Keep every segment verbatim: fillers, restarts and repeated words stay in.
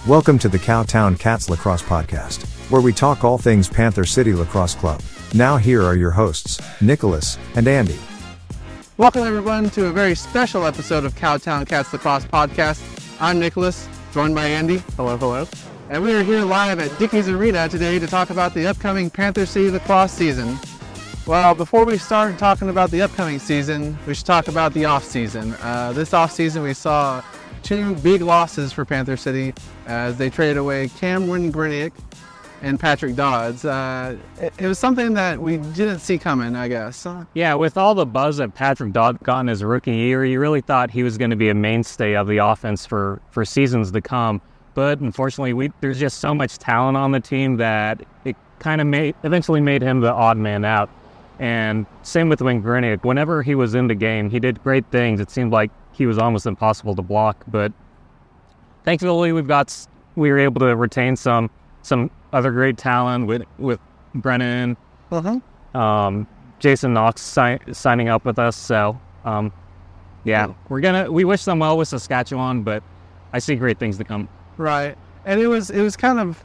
Welcome to the Cowtown Cats Lacrosse Podcast, where we talk all things Panther City Lacrosse Club. Now here are your hosts, Nicholas and Andy. Welcome everyone to a very special episode of Cowtown Cats Lacrosse Podcast. I'm Nicholas, joined by Andy. Hello, hello. And we are here live at Dickies Arena today to talk about the upcoming Panther City Lacrosse season. Well, before we start talking about the upcoming season, we should talk about the off-season. Uh, this off-season we saw two big losses for Panther City as they traded away Cameron Griniak and Patrick Dodds. Uh, it, it was something that we didn't see coming, I guess. Yeah, with all the buzz that Patrick Dodds got in his rookie year, you really thought he was going to be a mainstay of the offense for, for seasons to come. But unfortunately, we, there's just so much talent on the team that it kind of made eventually made him the odd man out. And same with Wayne Griniak. Whenever he was in the game, he did great things. It seemed like he was almost impossible to block. But thankfully, we've got we were able to retain some some other great talent with with Brennan, uh-huh. um, Jason Knox si- signing up with us. So um, yeah, yeah, we're gonna we wish them well with Saskatchewan, but I see great things to come. Right, and it was it was kind of.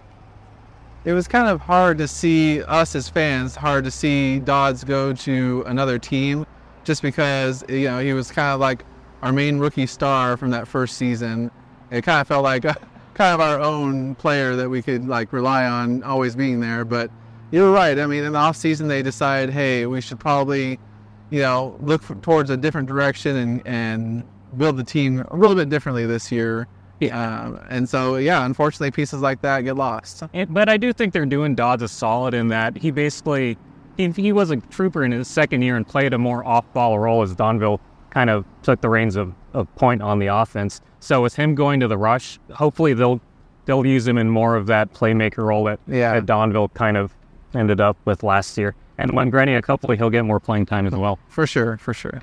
It was kind of hard to see us as fans, hard to see Dodds go to another team just because, you know, he was kind of like our main rookie star from that first season. It kind of felt like a, kind of our own player that we could like rely on always being there. But you're right. I mean, in the off season, they decided, hey, we should probably, you know, look for, towards a different direction and, and build the team a little bit differently this year. Yeah, um, and so yeah, unfortunately, pieces like that get lost. It, but I do think they're doing Dodds a solid in that he basically he, he was a trooper in his second year and played a more off-ball role as Donville kind of took the reins of, of point on the offense. So with him going to the rush, hopefully they'll they'll use him in more of that playmaker role that, yeah. that Donville kind of ended up with last year. And when Griniak, hopefully he'll get more playing time as well. For sure, for sure.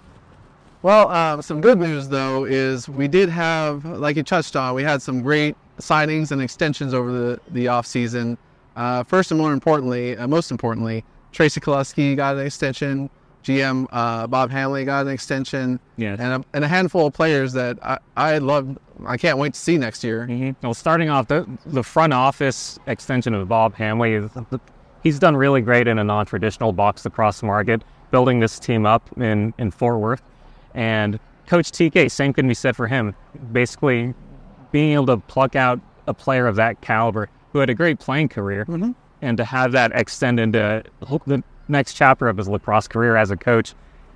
Well, um, some good news, though, is we did have, like you touched on, we had some great signings and extensions over the, the off-season. Uh, first and more importantly, uh, most importantly, Tracy Kolesky got an extension. G M uh, Bob Hanley got an extension. Yes. And, a, and a handful of players that I, I love, I can't wait to see next year. Mm-hmm. Well, starting off, the, the front office extension of Bob Hanley, is, he's done really great in a non-traditional box lacrosse market, building this team up in, in Fort Worth. And Coach T K, same can be said for him. Basically, being able to pluck out a player of that caliber who had a great playing career, mm-hmm. and to have that extend into the next chapter of his lacrosse career as a coach.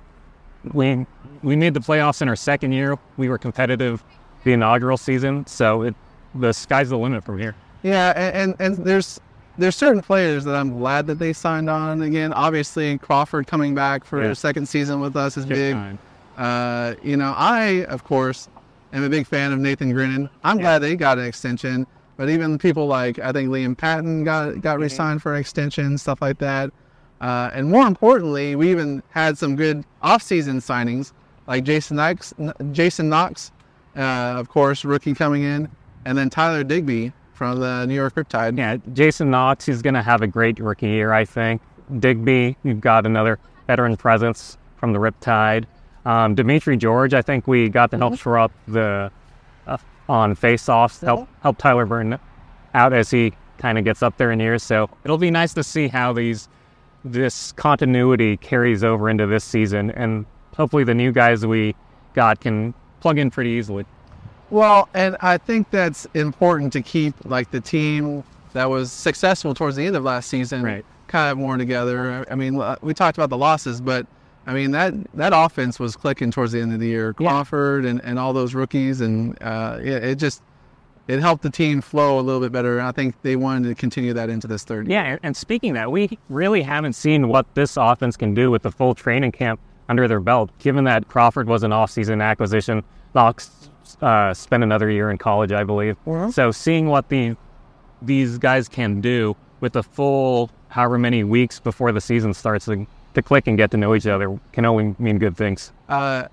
We we made the playoffs in our second year. We were competitive the inaugural season, so it, the sky's the limit from here. Yeah, and, and, and there's there's certain players that I'm glad that they signed on again. Obviously, Crawford coming back for yeah. his second season with us is Good big. time. Uh, you know, I, of course, am a big fan of Nathan Grinnan. I'm yeah. glad they got an extension, but even people like, I think Liam Patton got got re-signed for an extension, stuff like that. Uh, and more importantly, we even had some good off-season signings, like Jason Knox, Jason Knox, uh, of course, rookie coming in, and then Tyler Digby from the New York Riptide. Yeah, Jason Knox is going to have a great rookie year, I think. Digby, you've got another veteran presence from the Riptide. Um, Dimitri George, I think we got to help mm-hmm. shore up the uh, on face-offs, help mm-hmm. help Tyler Burton out as he kind of gets up there in years. So it'll be nice to see how these this continuity carries over into this season, and hopefully the new guys we got can plug in pretty easily. Well, and I think that's important to keep like the team that was successful towards the end of last season right. kind of more together. I mean, we talked about the losses, but I mean, that, that offense was clicking towards the end of the year. Crawford yeah. and, and all those rookies, and uh, it, it just it helped the team flow a little bit better. And I think they wanted to continue that into this third year. Yeah, and speaking of that, we really haven't seen what this offense can do with the full training camp under their belt. Given that Crawford was an off-season acquisition, Knox uh, spent another year in college, I believe. Mm-hmm. So seeing what the these guys can do with the full however many weeks before the season starts to to click and get to know each other can only mean good things. Uh,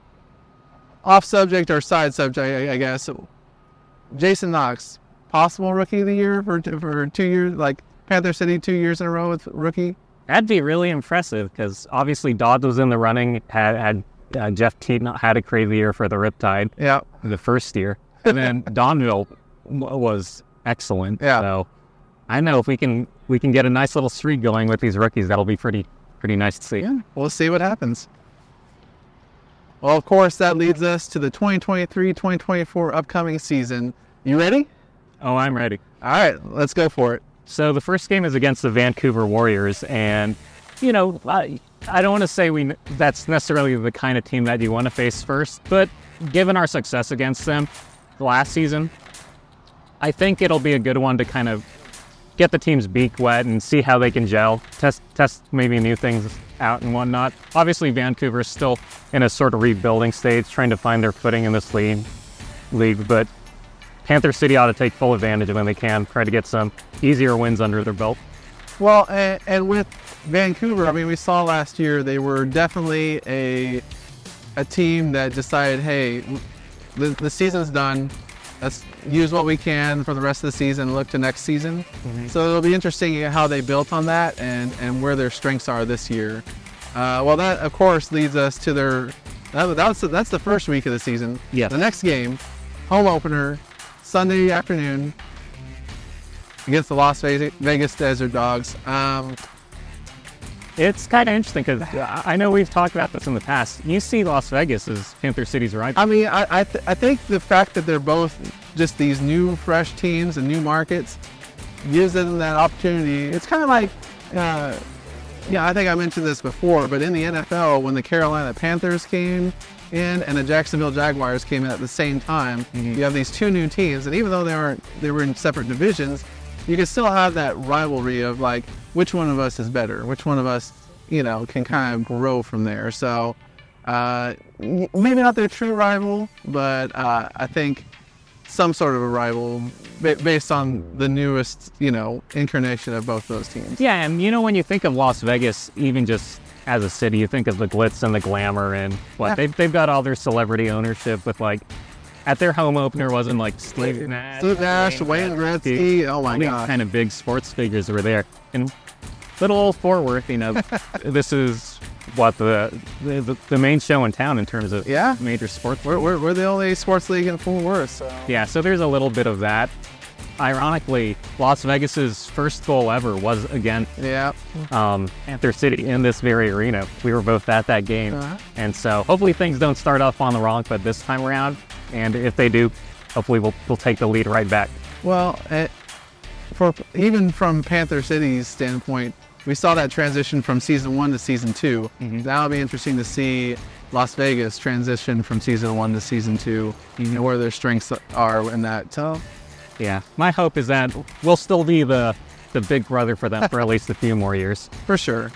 off subject or side subject, I, I guess. Jason Knox, possible rookie of the year for for two years, like Panther City two years in a row with rookie. That'd be really impressive because obviously Dodds was in the running. Had had uh, Jeff Teat had a crazy year for the Riptide. Yeah, the first year, and then Donville w- was excellent. Yeah. So I know if we can we can get a nice little streak going with these rookies, that'll be pretty pretty nice to see. Yeah, we'll see what happens. Well, of course, that leads us to the twenty twenty-three twenty twenty-four upcoming season. You ready? Oh, I'm ready. All right, let's go for it. So the first game is against the Vancouver Warriors, and you know, I, I don't want to say we that's necessarily the kind of team that you want to face first, but given our success against them last season, I think it'll be a good one to kind of get the team's beak wet and see how they can gel, test test maybe new things out and whatnot. Obviously, Vancouver is still in a sort of rebuilding stage, trying to find their footing in this league, league, but Panther City ought to take full advantage of when they can, try to get some easier wins under their belt. Well, and, and with Vancouver, I mean, we saw last year they were definitely a a team that decided, hey, the, the season's done. Let's use what we can for the rest of the season and look to next season. Mm-hmm. So it'll be interesting how they built on that and, and where their strengths are this year. Uh, well, that, of course, leads us to their... That, that's, that's the first week of the season. Yeah. The next game, home opener, Sunday afternoon against the Las Vegas Desert Dogs. Um, It's kind of interesting because I know we've talked about this in the past. You see Las Vegas as Panther City's rival. I mean, I I, th- I think the fact that they're both just these new, fresh teams and new markets gives them that opportunity. It's kind of like, uh, yeah, I think I mentioned this before, but in the N F L, when the Carolina Panthers came in and the Jacksonville Jaguars came in at the same time, mm-hmm. you have these two new teams, and even though they weren't they were in separate divisions, you can still have that rivalry of like, which one of us is better? Which one of us, you know, can kind of grow from there? So uh, maybe not their true rival, but uh, I think some sort of a rival ba- based on the newest, you know, incarnation of both those teams. Yeah, and you know, when you think of Las Vegas, even just as a city, you think of the glitz and the glamour and what, yeah. they've, they've got all their celebrity ownership with like, at their home opener wasn't like Steve Nash, Steve Nash, Wayne Gretzky, oh my god, kind of big sports figures were there. And little old Fort Worth, you know, this is what the, the the main show in town in terms of yeah. major sports. We're, we're we're the only sports league in Fort Worth. So. Yeah, so there's a little bit of that. Ironically, Las Vegas's first goal ever was against yeah. um, Panther City in this very arena. We were both at that game, uh-huh. and so hopefully things don't start off on the wrong foot this time around. And if they do, hopefully we'll we'll take the lead right back. Well, it, for even from Panther City's standpoint, we saw that transition from season one to season two. Mm-hmm. That'll be interesting to see Las Vegas transition from season one to season two, mm-hmm. and where their strengths are in that. So, yeah, my hope is that we'll still be the the big brother for them for at least a few more years. For sure.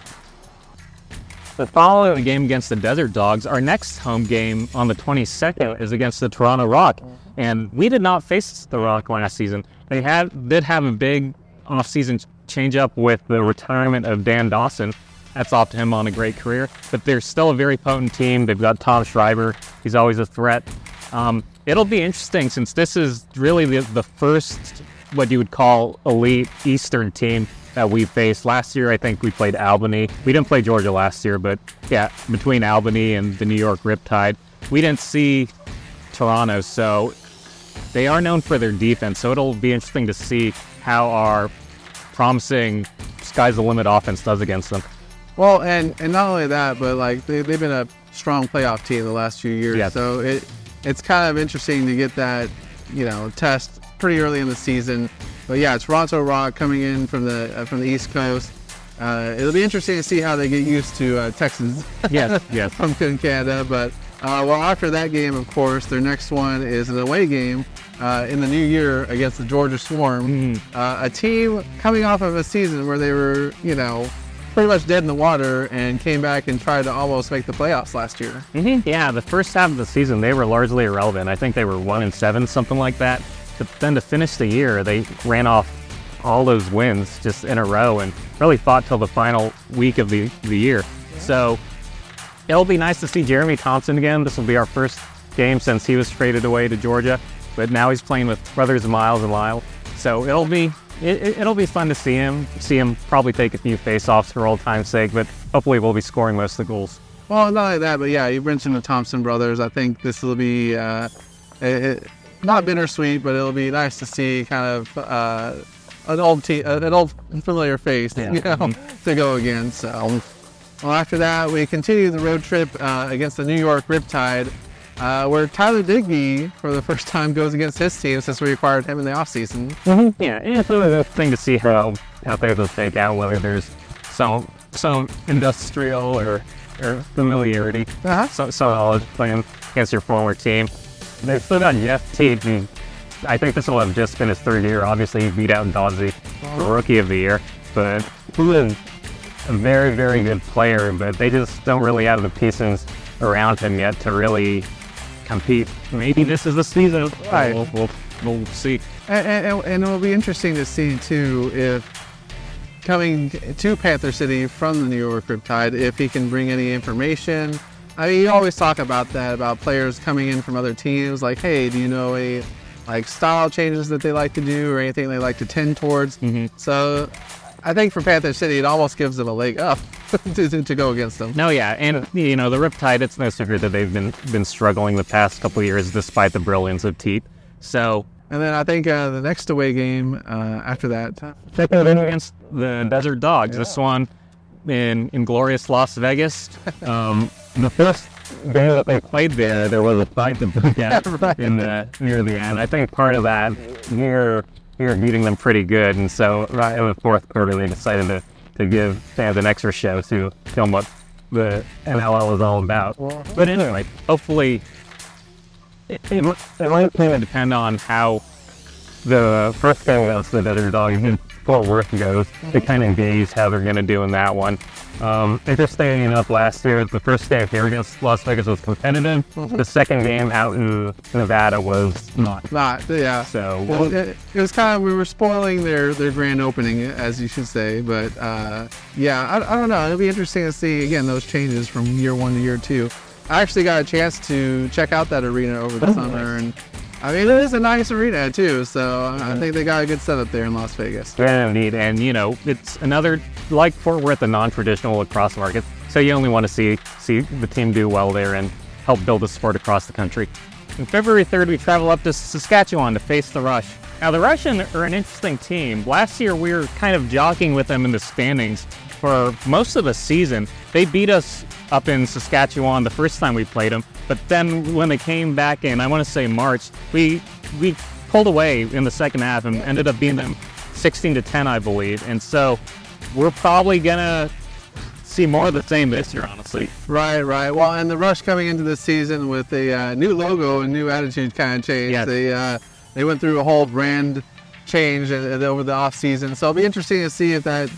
The following game against the Desert Dogs, our next home game on the twenty-second is against the Toronto Rock. And we did not face the Rock last season. They had did have a big off-season change-up with the retirement of Dan Dawson. That's off to him on a great career. But they're still a very potent team. They've got Tom Schreiber. He's always a threat. Um, it'll be interesting since this is really the, the first, what you would call, elite Eastern team that we faced. Last year, I think we played Albany. We didn't play Georgia last year, but yeah, between Albany and the New York Riptide, we didn't see Toronto, so they are known for their defense, so it'll be interesting to see how our promising sky's the limit offense does against them. Well, and, and not only that, but like they, they've been a strong playoff team the last few years, yes. so it it's kind of interesting to get that, you know, test pretty early in the season. But yeah, Toronto Rock coming in from the uh, from the East Coast. Uh, it'll be interesting to see how they get used to uh, Texans. Yes, yes. from Canada. But uh, well, after that game, of course, their next one is an away game uh, in the new year against the Georgia Swarm, mm. uh, a team coming off of a season where they were, you know, pretty much dead in the water and came back and tried to almost make the playoffs last year. Mm-hmm. Yeah, the first half of the season they were largely irrelevant. I think they were one and seven, something like that. But then to finish the year, they ran off all those wins just in a row and really fought till the final week of the, the year. So it'll be nice to see Jeremy Thompson again. This will be our first game since he was traded away to Georgia, but now he's playing with brothers Miles and Lyle. So it'll be it, it'll be fun to see him. See him probably take a few face-offs for old time's sake, but hopefully we'll be scoring most of the goals. Well, not only that, but yeah, you mentioned the Thompson brothers. I think this will be uh, it, not bittersweet, but it'll be nice to see kind of uh, an old te- an old familiar face, Yeah. you know, to go against. So, well, after that, we continue the road trip uh, against the New York Riptide, uh, where Tyler Digby, for the first time, goes against his team since we acquired him in the offseason. Mm-hmm. Yeah, and it's really the thing to see how how things will shake out, whether there's some some industrial or or familiarity, Uh-huh. some some knowledge playing against your former team. They've still got Jeff Teague, who I think this will have just been his third year. Obviously, he beat out Dodzy for Rookie of the Year, but who is a very, very good player, but they just don't really have the pieces around him yet to really compete. Maybe this is the season. Right. We'll, we'll, we'll see. And, and, and it'll be interesting to see, too, if coming to Panther City from the New York Riptide, if he can bring any information. I mean, you always talk about that, about players coming in from other teams, like, hey, do you know any like style changes that they like to do or anything they like to tend towards? Mm-hmm. So I think for Panther City, it almost gives them a leg up to, to, to go against them. No, yeah, and you know the Riptide. It's no secret that they've been been struggling the past couple of years, despite the brilliance of Teat. So, And then I think uh, the next away game uh, after that, uh, check out in against the Desert Dogs. This one in in glorious Las Vegas. Um, the first game that they played there, there was a fight that broke out Right. in the near the end. I think part of that you're you're beating them pretty good, and so right in the fourth quarter they decided to to give fans an extra show to film what the N L L is all about. But anyway, hopefully it, it, it might kind of depend on how the first game against the Desert Dogs in Fort Worth goes to kind of gauge how they're going to do in that one. Um, interesting enough, last year, the first game here against Las Vegas was competitive. The second game out in Nevada was not. not, yeah. So, Well, it, it was kind of, we were spoiling their, their grand opening, as you should say, but uh, yeah, I, I don't know. It'll be interesting to see, again, those changes from year one to year two. I actually got a chance to check out that arena over the summer, and I mean, it is a nice arena too, so I think they got a good setup there in Las Vegas. very neat, and you know, it's another, like Fort Worth, a non-traditional lacrosse market, so you only want to see see the team do well there and help build the sport across the country. On February third, we travel up to Saskatchewan to face the Rush. Now, the Rush are an interesting team. Last year, we were kind of jockeying with them in the standings for most of the season. They beat us up in Saskatchewan the first time we played them, but then when they came back in, I want to say March, we we pulled away in the second half and ended up beating them sixteen to ten, I believe. And so we're probably gonna see more of the same this year, honestly. Right, right. Well, and the Rush coming into this season with a uh, new logo and new attitude kind of change. Yes. They uh, they went through a whole brand change and, and over the off season, so it'll be interesting to see if that,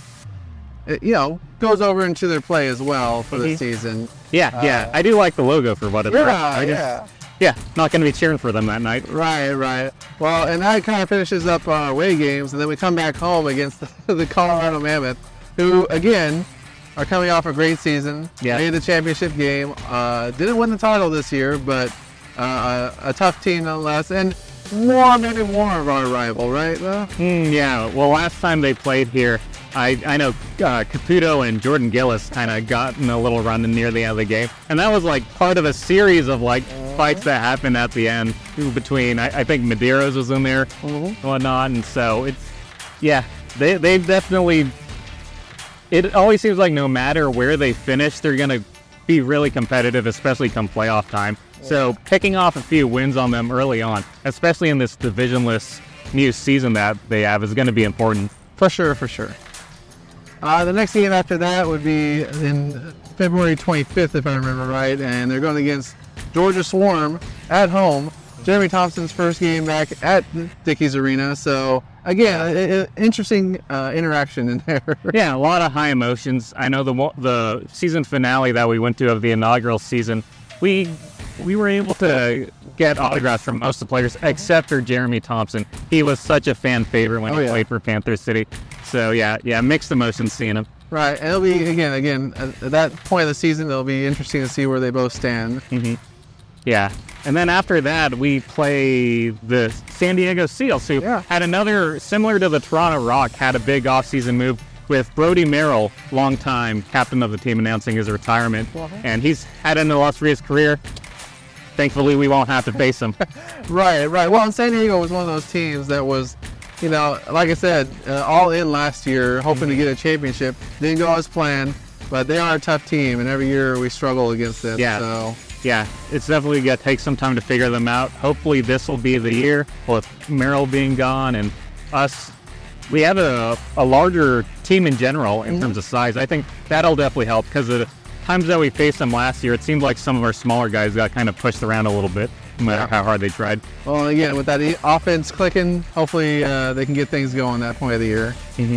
it, you know, goes over into their play as well for the Mhm. season. Yeah, yeah. I do like the logo for what it's worth. Yeah, I just- yeah. Yeah, not going to be cheering for them that night. Right, right. Well, and that kind of finishes up our away games, and then we come back home against the, the Colorado Mammoth, who, again, are coming off a great season. Yeah. Made the championship game. Uh, didn't win the title this year, but uh, a, a tough team nonetheless. And more, maybe more of our rival, right? Well, Mm, yeah, well, last time they played here, I, I know uh, Caputo and Jordan Gillis kind of got in a little run near the end of the game. And that was like part of a series of like fights that happened at the end between, I, I think Medeiros was in there and whatnot. And so it's, yeah, they, they definitely, it always seems like no matter where they finish, they're going to be really competitive, especially come playoff time. So picking off a few wins on them early on, especially in this divisionless new season that they have, is going to be important. for sure, for sure. Uh, the next game after that would be in February twenty-fifth, if I remember right, and they're going against Georgia Swarm at home. Jeremy Thompson's first game back at Dickies Arena, so again, a, a, interesting uh, interaction in there. Yeah, a lot of high emotions. I know the mo- the season finale that we went to of the inaugural season, we we were able to get autographs from most of the players except for Jeremy Thompson. He was such a fan favorite when Oh, he yeah. played for Panther City. So yeah, yeah, mixed emotions seeing him. Right, and it'll be again, again at that point of the season, it'll be interesting to see where they both stand. hmm Yeah. And then after that, we play the San Diego Seals, who Yeah. had another, similar to the Toronto Rock, had a big offseason move with Brody Merrill, longtime captain of the team, announcing his retirement. Uh-huh. And he's had an illustrious career. thankfully we won't have to face them. Right, right. Well, and San Diego was one of those teams that was, you know, like I said, uh, all in last year, hoping to get a championship. Didn't go as planned, but they are a tough team, and every year we struggle against them. Yeah. So. Yeah, it's definitely going to take some time to figure them out. Hopefully this will be the year with Merrill being gone and us. We have a, a larger team in general in mm-hmm. terms of size. I think that'll definitely help because the times that we faced them last year, it seemed like some of our smaller guys got kind of pushed around a little bit, no matter yeah. how hard they tried. Well, again, with that e- offense clicking, hopefully uh, they can get things going at that point of the year. Mm-hmm.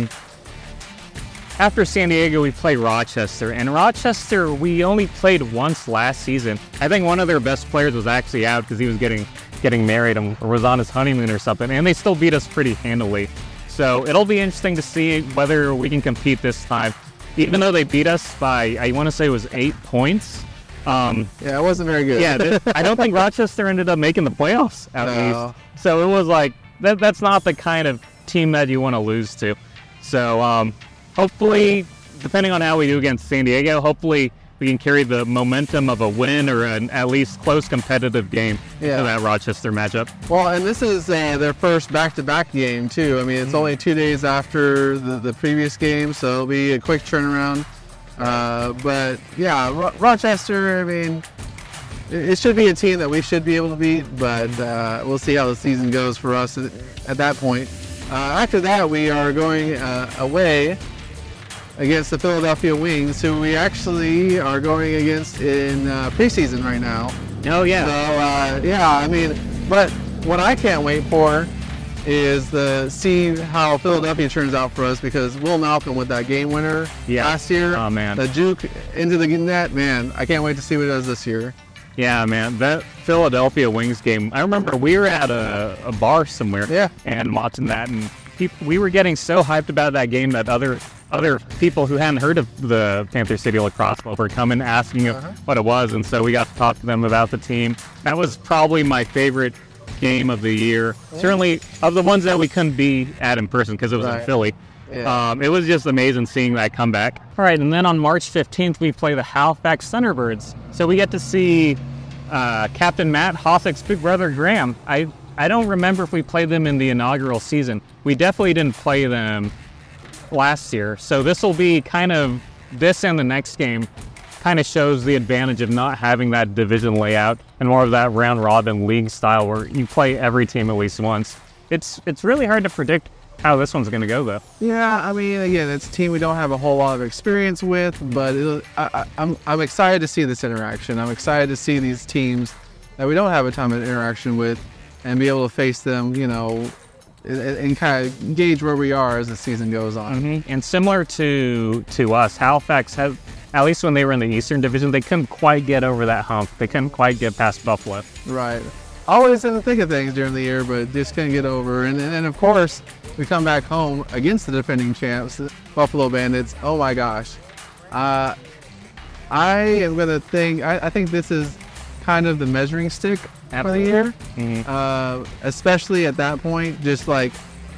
After San Diego, we play Rochester, and Rochester we only played once last season. I think one of their best players was actually out because he was getting getting married or was on his honeymoon or something, and they still beat us pretty handily. So it'll be interesting to see whether we can compete this time. Even though they beat us by, I want to say it was eight points. Um, yeah, it wasn't very good. Yeah, th- I don't think Rochester ended up making the playoffs at no. least. So it was like, that, that's not the kind of team that you want to lose to. So um, hopefully, depending on how we do against San Diego, hopefully we can carry the momentum of a win or an at least close competitive game yeah. to that Rochester matchup. Well, and this is uh, their first back-to-back game, too. I mean, it's mm-hmm. only two days after the, the previous game, so it'll be a quick turnaround. Uh, but, yeah, Ro- Rochester, I mean, it, it should be a team that we should be able to beat, but uh, we'll see how the season goes for us at, at that point. Uh, after that, we are going uh, away against the Philadelphia Wings, who we actually are going against in uh, preseason right now. Oh, yeah. So, uh, yeah, I mean, but what I can't wait for is the see how Philadelphia turns out for us, because Will Malcolm with that game winner yeah. last year, oh, man. the juke into the net, man, I can't wait to see what it does this year. Yeah, man, that Philadelphia Wings game, I remember we were at a, a bar somewhere yeah. and watching that, and people, we were getting so hyped about that game that other other people who hadn't heard of the Panther City Lacrosse Club were coming asking uh-huh. what it was, and so we got to talk to them about the team. That was probably my favorite game of the year. Yeah. Certainly of the ones that we couldn't be at in person because it was right. in Philly. Yeah. Um, it was just amazing seeing that comeback. All right, and then on March fifteenth, we play the Halifax Thunderbirds. So we get to see uh, Captain Matt Hossack's big brother Graham. I, I don't remember if we played them in the inaugural season. We definitely didn't play them last year. So this will be kind of, this and the next game kind of shows the advantage of not having that division layout and more of that round robin league style where you play every team at least once. It's it's really hard to predict how this one's going to go, though. Yeah, I mean, again, it's a team we don't have a whole lot of experience with, but it, I, I, I'm I'm excited to see this interaction. I'm excited to see these teams that we don't have a ton of interaction with and be able to face them, you know, and, and kind of gauge where we are as the season goes on. Mm-hmm. And similar to to us, Halifax has, at least when they were in the Eastern Division, they couldn't quite get over that hump. They couldn't quite get past Buffalo. Right. Always in the thick of things during the year, but just couldn't get over. And and of course, we come back home against the defending champs, the Buffalo Bandits. Oh my gosh. Uh, I am going to think, I, I think this is kind of the measuring stick Absolutely. for the year. Mm-hmm. Uh, especially at that point, just like,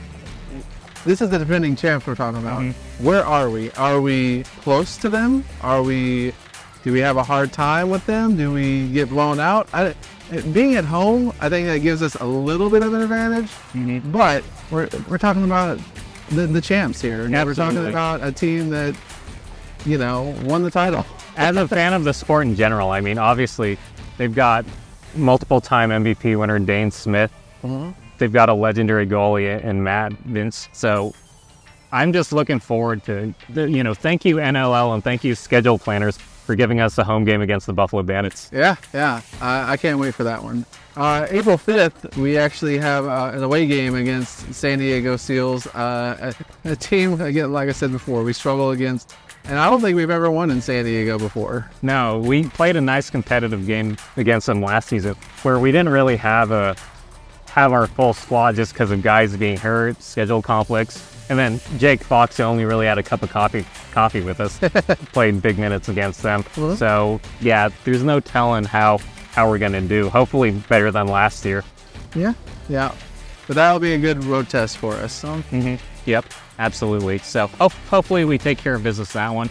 this is the defending champs we're talking about. Mm-hmm. Where are we? Are we close to them? Are we, do we have a hard time with them? Do we get blown out? I, being at home, I think that gives us a little bit of an advantage, mm-hmm. but we're we're talking about the, the champs here. Absolutely. We're talking about a team that, you know, won the title. As a fan of the sport in general, I mean, obviously, they've got multiple-time M V P winner Dane Smith. Mm-hmm. They've got a legendary goalie in Matt Vince. So I'm just looking forward to, you know, thank you N L L and thank you schedule planners for giving us a home game against the Buffalo Bandits. Yeah, yeah. I, I can't wait for that one. Uh, April fifth, we actually have uh, an away game against San Diego Seals, uh, a, a team, again, like I said before, we struggle against, and I don't think we've ever won in San Diego before. No, we played a nice competitive game against them last season where we didn't really have a have our full squad just because of guys being hurt, schedule conflicts. And then Jake Fox only really had a cup of coffee coffee with us, played big minutes against them. Mm-hmm. So, yeah, there's no telling how, how we're going to do. Hopefully better than last year. Yeah, yeah. But that'll be a good road test for us. So. Mm-hmm. Yep, absolutely. So ho- hopefully we take care of business that one.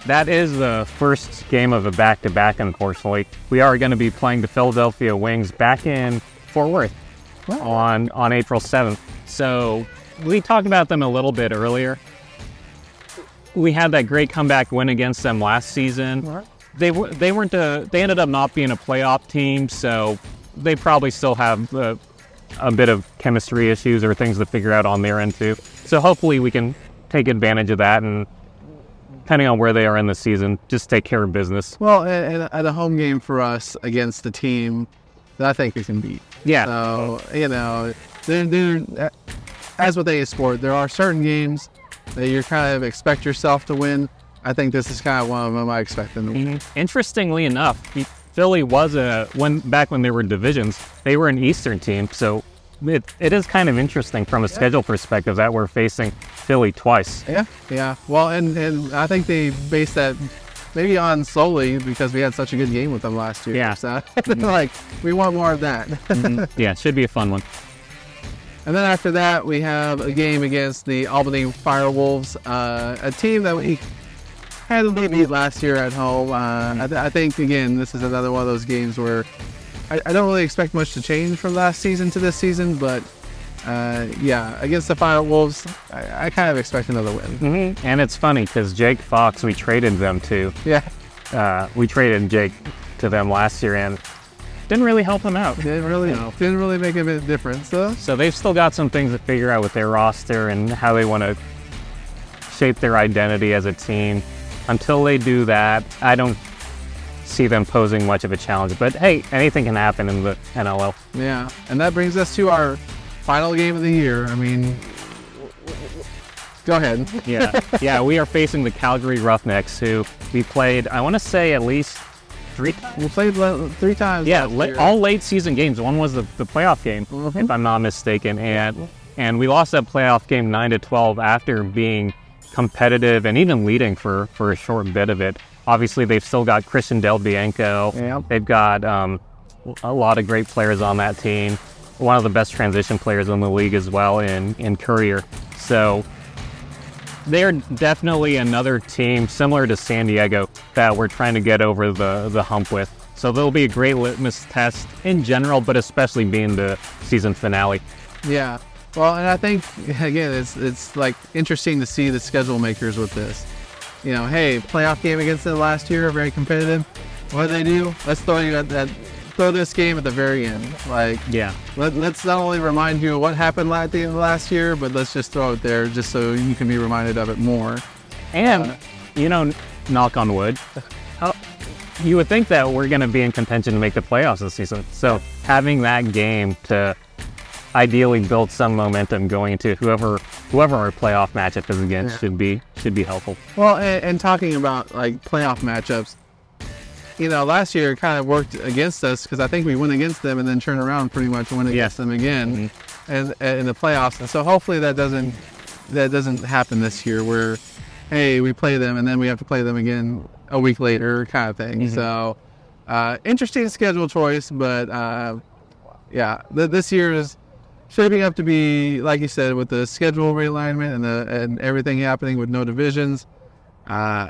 that is the first game of a back-to-back, unfortunately. We are going to be playing the Philadelphia Wings back in Fort Worth wow. on, on April seventh. So we talked about them a little bit earlier. We had that great comeback win against them last season. Right. They, w- they, weren't a, they ended up not being a playoff team, so they probably still have uh, a bit of chemistry issues or things to figure out on their end too. So hopefully we can take advantage of that and, depending on where they are in the season, just take care of business. Well, and, and at a home game for us against the team that I think we can beat. Yeah. So, you know, they're, they're, as with any sport, there are certain games that you kind of expect yourself to win. I think this is kind of one of them I expect them to win. Mm-hmm. Interestingly enough, Philly was a, when back when they were divisions, they were an Eastern team, so It, it is kind of interesting from a yeah. schedule perspective that we're facing Philly twice. Yeah, yeah. Well, and, and I think they based that maybe on solely because we had such a good game with them last year. Yeah. So, like, we want more of that. mm-hmm. Yeah, it should be a fun one. And then after that, we have a game against the Albany Firewolves, uh, a team that we had to beat last year at home. Uh, I, th- I think, again, this is another one of those games where I, I don't really expect much to change from last season to this season, but uh, yeah, against the Firewolves, I, I kind of expect another win. Mm-hmm. And it's funny because Jake Fox, we traded them to. Yeah. Uh, we traded Jake to them last year and didn't really help them out. Didn't really, you know. didn't really make a bit of difference, though. So they've still got some things to figure out with their roster and how they want to shape their identity as a team. Until they do that, I don't see them posing much of a challenge, but hey, anything can happen in the N L L. Yeah, and that brings us to our final game of the year. I mean, go ahead. yeah, yeah, we are facing the Calgary Roughnecks, who we played, I want to say at least three We played le- three times. Yeah, la- all late season games. One was the, the playoff game, mm-hmm. if I'm not mistaken, and and we lost that playoff game nine to twelve after being competitive and even leading for, for a short bit of it. Obviously, they've still got Christian Del Bianco. Yeah. They've got um, a lot of great players on that team. One of the best transition players in the league as well in, in Courier. So they're definitely another team similar to San Diego that we're trying to get over the, the hump with. So they'll be a great litmus test in general, but especially being the season finale. Yeah. Well, and I think, again, it's it's like interesting to see the schedule makers with this. You know, hey, playoff game against them last year, very competitive. What did they do? Let's throw you at that, throw this game at the very end. Like, yeah, let, let's not only remind you of what happened at the end of last year, but let's just throw it there just so you can be reminded of it more. And, uh, you know, knock on wood, how, you would think that we're going to be in contention to make the playoffs this season. So having that game to ideally build some momentum going into whoever whoever our playoff matchup is against yeah. should be should be helpful. Well, and, and talking about like playoff matchups, you know, last year it kind of worked against us because I think we went against them and then turned around and pretty much went against yeah. them again, mm-hmm. and, and in the playoffs. And so hopefully that doesn't that doesn't happen this year where, hey, we play them and then we have to play them again a week later, kind of thing. Mm-hmm. So uh, interesting schedule choice, but uh, yeah, th- this year is shaping up to be, like you said, with the schedule realignment and the and everything happening with no divisions. Uh,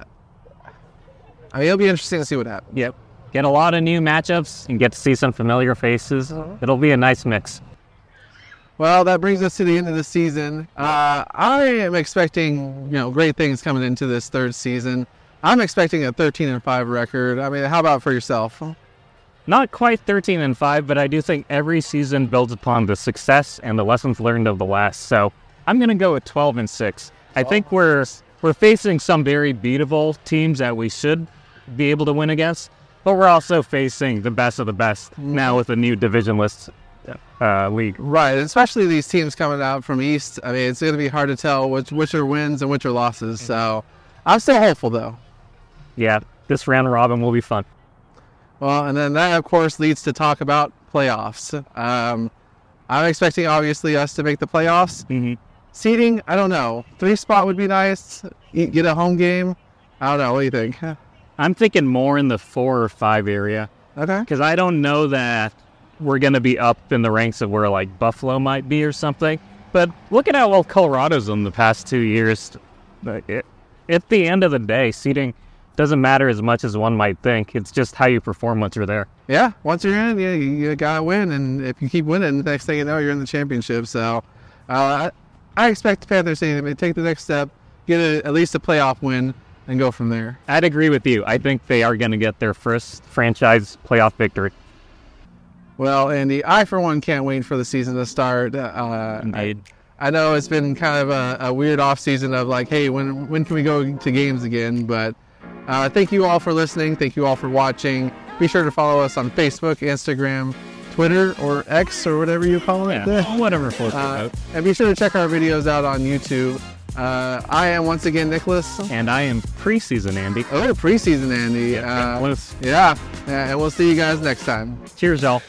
I mean, it'll be interesting to see what happens. Yep. Get a lot of new matchups and get to see some familiar faces. Uh-huh. It'll be a nice mix. Well, that brings us to the end of the season. Uh, I am expecting, you know, great things coming into this third season. I'm expecting a thirteen and five record. I mean, how about for yourself? Not quite thirteen and five, but I do think every season builds upon the success and the lessons learned of the last. So I'm going to go with twelve and six. I think we're we're facing some very beatable teams that we should be able to win against, but we're also facing the best of the best mm-hmm. now with the new divisionless uh, league. Right, especially these teams coming out from East. I mean, it's going to be hard to tell which which are wins and which are losses. So I'm still hopeful, though. Yeah, this round robin will be fun. Well, and then that, of course, leads to talk about playoffs. Um, I'm expecting, obviously, us to make the playoffs. Mm-hmm. Seeding, I don't know. Three spot would be nice. Get a home game. I don't know. What do you think? I'm thinking more in the four or five area. Okay. Because I don't know that we're going to be up in the ranks of where, like, Buffalo might be or something. But look at how well Colorado's in the past two years. It, at the end of the day, seeding doesn't matter as much as one might think. It's just how you perform once you're there. Yeah, once you're in, yeah, you, you gotta win, and if you keep winning, the next thing you know, you're in the championship. So, uh, I, I expect the Panthers to take the next step, get a, at least a playoff win, and go from there. I'd agree with you. I think they are going to get their first franchise playoff victory. Well, Andy, I for one can't wait for the season to start. Uh, Indeed. I, I know it's been kind of a, a weird off season of like, hey, when when can we go to games again? But uh, thank you all for listening. Thank you all for watching. Be sure to follow us on Facebook, Instagram, Twitter, or X, or whatever you call it. Yeah, whatever floats your Uh, boat. and be sure to check our videos out on YouTube. Uh, I am once again Nicholas. And I am preseason Andy. Oh, preseason Andy. Yeah, Uh, close. yeah, yeah, and we'll see you guys next time. Cheers, y'all.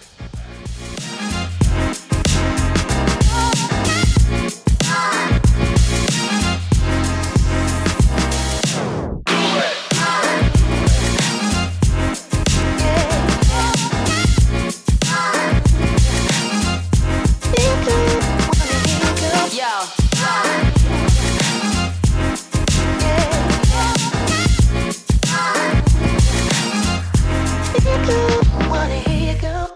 Wanna hear you go?